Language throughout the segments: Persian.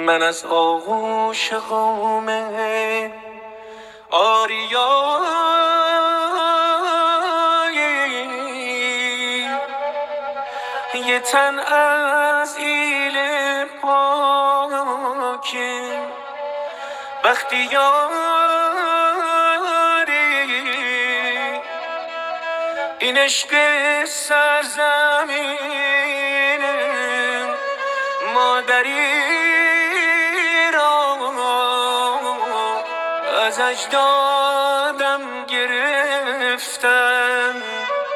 من از آغوش قوم آریایی، یه تن از ایل پاکه بختیاری، این عشق سرزمین مادری را از اجدادم گرفتن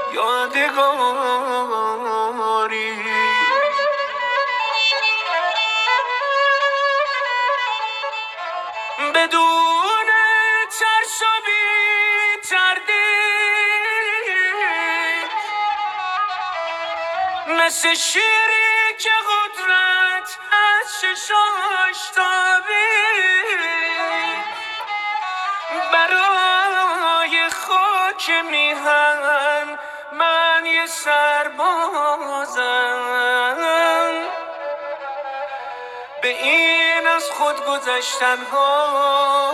یادگاری. بدون ترس و بی تردید، مثل شیری که قدرت از چشاش تابید، برای خاک میهن من یه سربازم. به این از خود گذشتن ها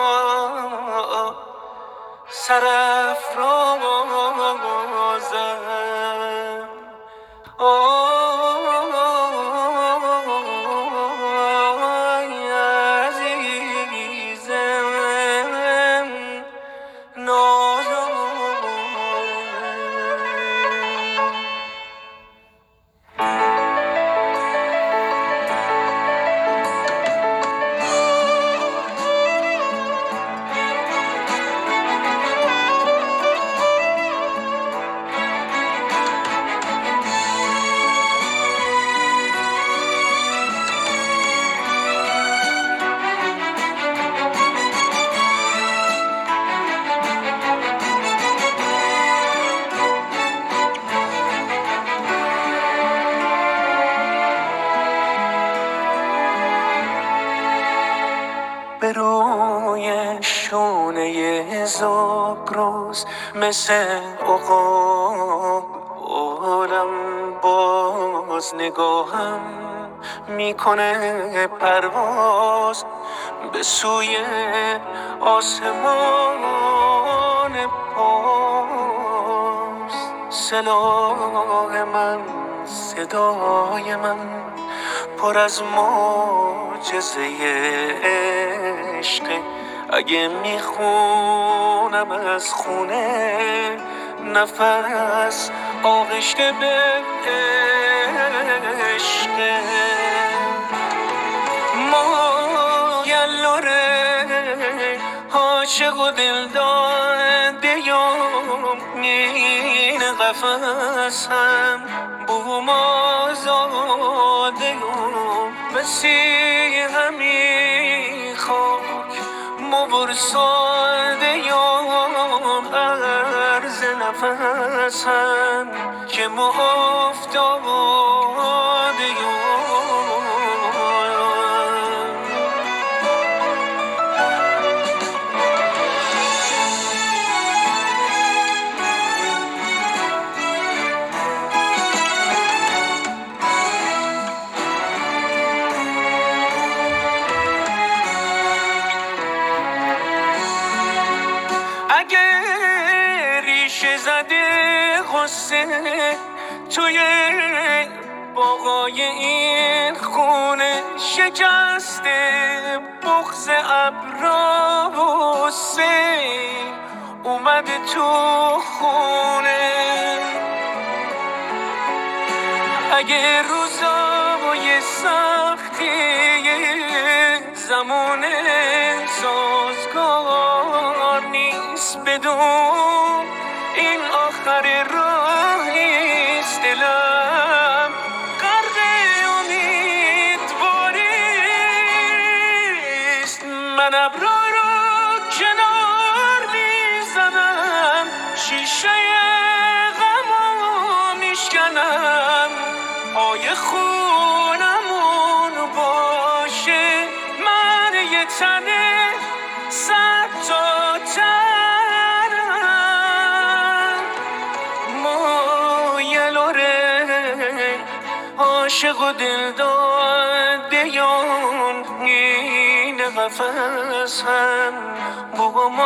سرافرازم. آی عزیزم نازم. به روی شونه زاگرس مثل عقاب عالم باز نگاهم میکنه پرواز به سوی آسمان پاس. سلاح من صدای من پر از معجزه عشق، اگه میخونم از خونه نفس آغشته به عشق. ما یلوره عاشق و دل داده این قفصم بوم آزاده مسیحمی خاک مبرساده عرض نفسم که مفتاده. اگه ریشه زده غصه توی باغای این خونه، شکسته بغض ابرا و سیل اومده تو خونه. اگه روزای سختی زمان سازگار نیست، بدون این آخر راهیست. دلم غرق امیدواریست. من ابرا رو کنار میزنم، شیشه غمو میشکنم، پای خونمون باشه من یه تنه صد تا تنم. ما یلوره عاشق و دل دادیان این قفصم بگم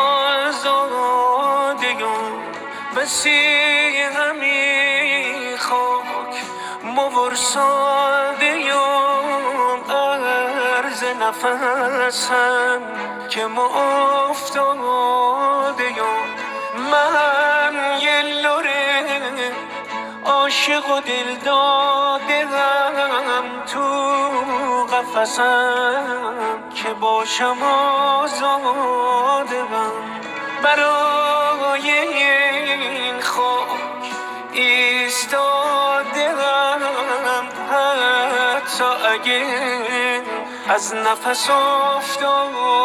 آزادیان بسی همی خاک مورسادیان عرض نفسم که ما افتادیان من یه لوره عاشق و دل دادم تو قفسم که باشم آزادم برای این خاک ایستادم حتی اگه از نفس افتادم